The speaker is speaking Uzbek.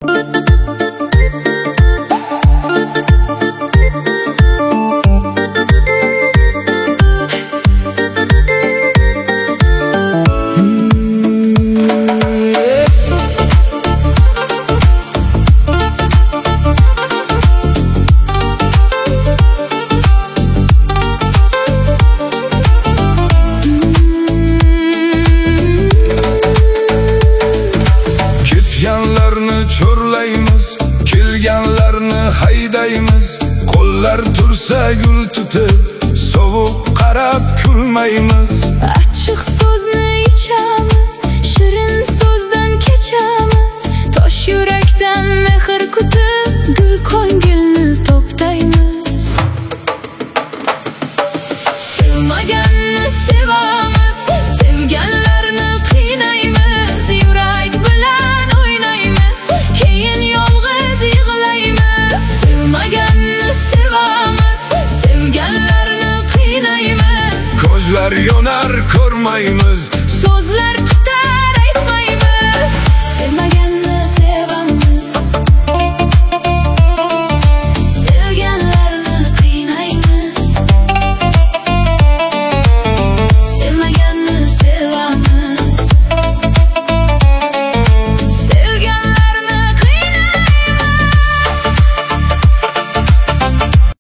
Ketganlarni chorlaymiz, kelganlarni haydaymiz. Qo'llar tursa gul tutib, sovuq qarab kulmaymiz. Achchiq so'zni ichamiz, shirin so'zdan kechamiz. Tosh yurakdan mehr kutib, gul ko'ngilni to'ptaymiz. Sevmaganni sevamiz, sevganlarni qiynaymiz. Yurak bilan o'ynaymiz, keyin yolg'iz yig'laymiz. Sevmaganni sevamiz, sevganlarni qiynaymiz. Ko'zlar yonar ko'rmaymiz, So'zlar